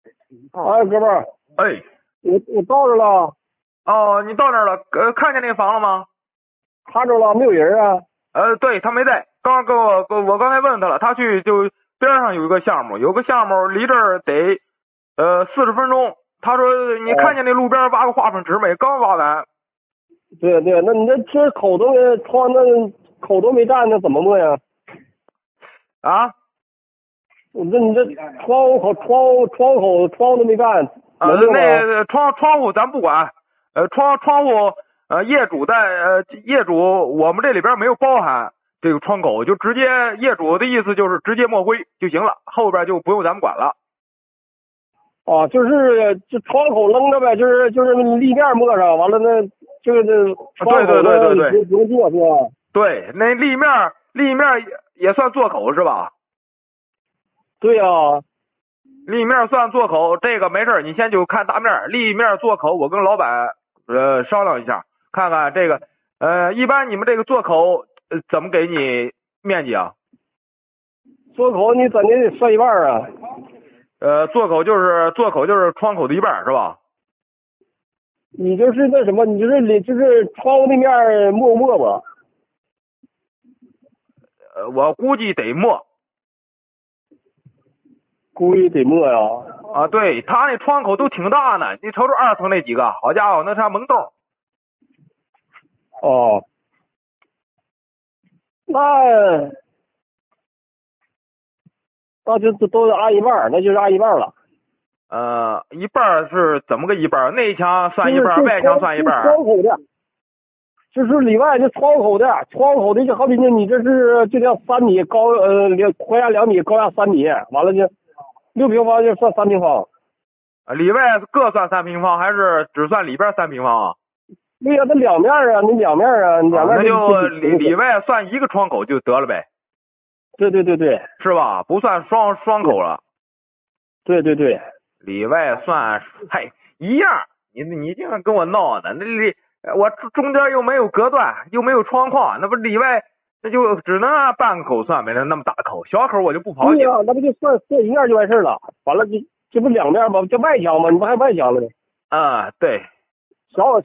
哎，哥们儿， 哎， 我到这了， 哦，你到那儿了，看见那房了吗？ 看着了，没有人啊。 对他没在，我刚才问他了，他去就边上有一个项目，有个项目离这儿得40分钟。他说你看见那路边挖个化粪池没？刚挖完。 对对，那你这口都没窗，那口都没占，那怎么摸呀？ 啊？ 你这窗户都没干，能摸吗？ 那窗户咱不管，窗户业主我们这里边没有包含这个窗口，就直接业主的意思就是直接抹灰就行了，后边就不用咱们管了。 啊，就是这窗口扔着呗，就是立面摸上，完了那就是窗口对， 不用做是吧？ 对，那立面也算做口是吧？ 对呀、 立面算做口，这个没事，你先就看大面，立面做口，我跟老板商量一下，看看这个一般你们这个做口怎么给你面积啊？ 做口你怎的得算一半啊？ 做口就是窗口的一半是吧？ 你就是那什么，你就是窗户那面摸不摸吧？ 我估计得没估计得摸呀。 啊，对他那窗口都挺大呢，你瞅瞅2层那几个，好家伙，那像门洞。 哦，那就都按一半，那就是按一半了。 一半是怎么个一半？内墙算一半， 就是外墙算一半。 窗口的，就是里外这窗口的就好比你这是就叫3米高，宽下2米，高下3米，完了就6平方就算3平方。 里外各算3平方，还是只算里边3平方啊？ 对呀，那两面啊，你两面啊， 那就里外算一个窗口就得了呗。 对， 是吧？不算双口了。 对， 里外算，嗨，一样。你这样跟我闹呢？我中间又没有隔断，又没有窗框，那不里外那就只能按半个口算呗。那么大口，小口我就不跑你了。 对呀，那不就算一面就完事了？完了这不两面吗？这外墙吗？你不还外墙了呢？ 对。 小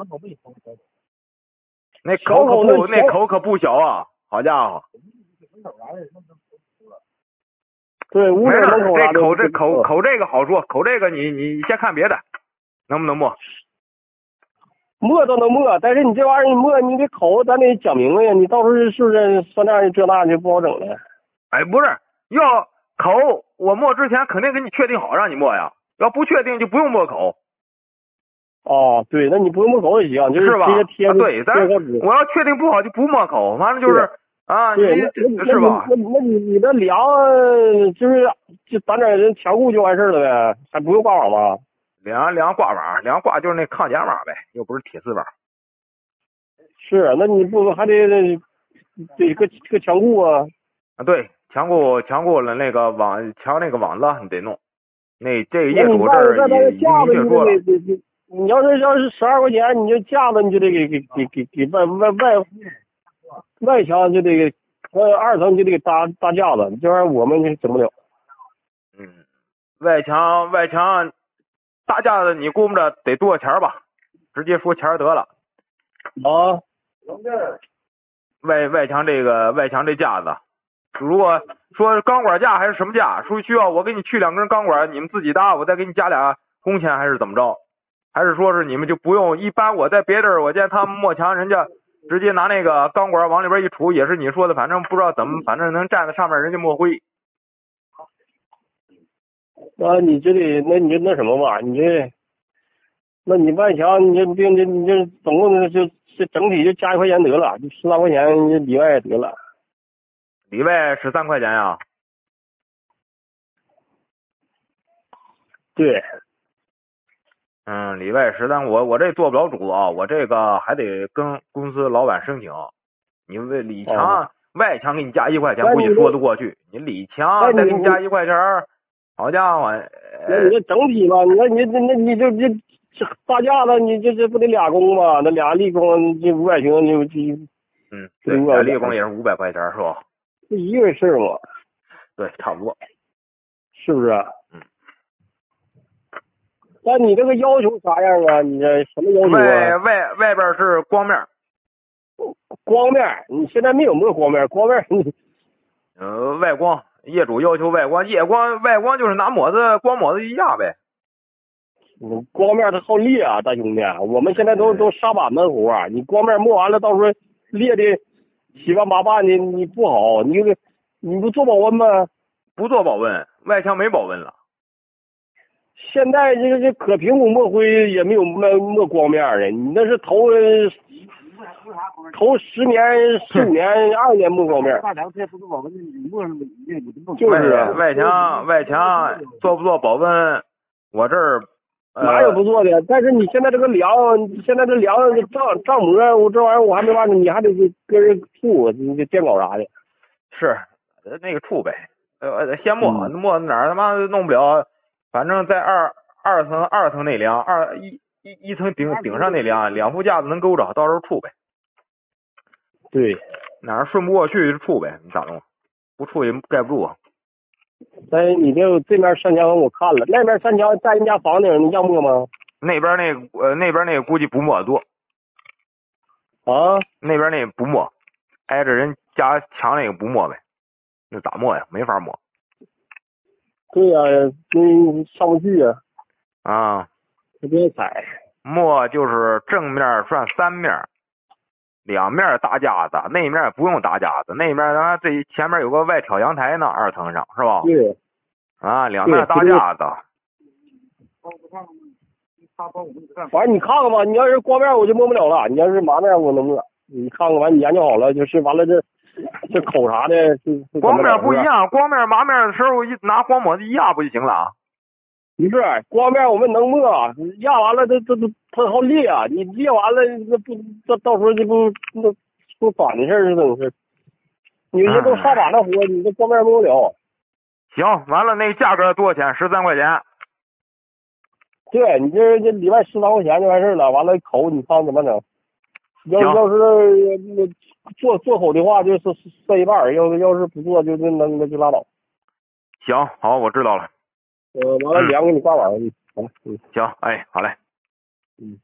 那口可不小啊，好家伙。 对，屋里门口口这个好说，口这个你先看别的，能不能摸？ 摸都能摸，但是你这玩意儿你摸你这口咱得讲明白呀，你到时候是不是算账这那就不好整了。 哎，不是，要口我摸之前肯定给你确定好让你摸呀，要不确定就不用摸口。 哦，对，那你不用摸口也行，就是吧？ 贴对，我要确定不好就不摸口，完了就是啊， 对， 是吧？ 那你的梁就是就咱这人墙固就完事了呗，还不用挂网吗？ 梁挂网，梁挂就是那抗剪网呗，又不是铁丝网。 是，那你不还得个墙固啊？ 对，墙固了那个墙那个网子你得弄。这个业主这儿也已经明确说了。 你要是12块钱，你就架子你就得给外墙就得给2层就得给搭架子，这玩意儿我们整不了。 外墙搭架子你估摸着得多少钱吧？直接说钱得了。 啊， 外墙这架子，如果说钢管架还是什么架，说需要我给你去2根钢管，你们自己搭，我再给你加俩工钱还是怎么着？还是说是你们就不用？一般我在别地儿我见他们抹墙，人家直接拿那个钢管往里边一杵，也是你说的，反正不知道怎么，反正能站在上面人家抹灰。 那你就那什么吧，那你外墙你这总共就整体就加1块钱得了，就13块钱里外得了。 里外13块钱呀？ 对。 里外13，我这做不了主啊，我这个还得跟公司老板申请。你为里墙、外墙给你加1块钱，估计说得过去。你里墙再给你加1块钱，好家伙！ 那你这整体吧，你就搭架子，你这不得俩工吗？那俩立工这500平就对，俩立工也是500块钱是吧？ 不一回事吗？ 对，差不多， 是不是？ 那你这个要求啥样啊？你这什么要求啊？ 外边是光面。 光面，你现在没有没有光面，光面你外光，业主要求外光，外光就是拿光抹子一压呗。 光面它好裂啊，大兄弟，我们现在都沙板子活，你光面抹完了，到时候裂的七八瓣的，你不好，你不做保温吗？ 不做保温，外墙没保温了。 现在这可平屋抹灰也没有抹光面的，你那是头10年、15年、20年抹光面。 大梁这不是保温，你抹上就是外墙做不做保温？我这儿哪有不做的？但是你现在这个梁，现在这梁帐膜，我这玩意儿我还没完呢，你还得跟人处，你这电镐啥的。 是那个处呗，先抹哪儿他妈弄不了，反正在二层那梁，一层顶上那梁，2副架子能勾着，到时候处呗。 对， 哪儿顺不过去就处呗，你咋弄？不处也盖不住。 但是你这面山墙我看了，那边山墙在人家房顶，你要抹吗？ 那边那个估计不抹多。 啊？ 那边那个不抹，挨着人家墙那个不抹呗。那咋抹呀？没法抹。 对呀、上不去呀。 啊。 别踩。 抹就是正面算3面，2面搭架子，那面不用搭架子，那面它这前面有个外挑阳台呢，2层上是吧？ 对。 啊，2面搭架子。 反正你看看吧，你要是光面我就摸不了了，你要是麻面我能摸。你看看完你研究好了，就是完了这口啥的， 光面不一样，光面麻面的时候拿光抹子一压不就行了？ 不是光面我们能摸，压完了它好裂啊！你裂完了那不到时候这不反的事儿是怎么回事？有些都沙板的活，你这光面摸不了。 行，完了那个价格多少钱？13块钱。 对，你这里外13块钱就完事儿了，完了口你看怎么整？要是做口的话，就是塞一半；要是不做，就那就拉倒。 行，好，我知道了。 完了梁给你挂网上去。 行，哎，好嘞。 嗯。